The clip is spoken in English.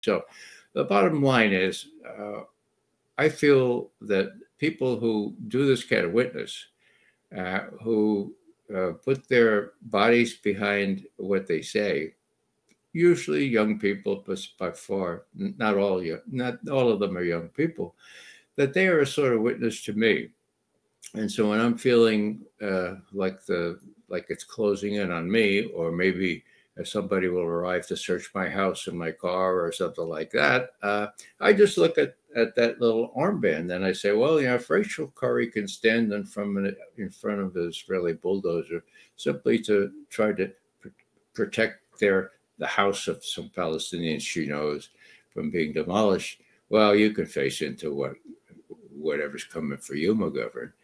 So the bottom line is, I feel that people who do this kind of witness, who put their bodies behind what they say, usually young people, but by far, not all of them are young people, that they are a sort of witness to me. And so when I'm feeling like it's closing in on me, or maybe somebody will arrive to search my house and my car or something like that, I just look at that little armband and I say, well, if Rachel Curry can stand in front of an Israeli bulldozer simply to try to protect the house of some Palestinians she knows from being demolished, well, you can face into whatever's coming for you, McGovern.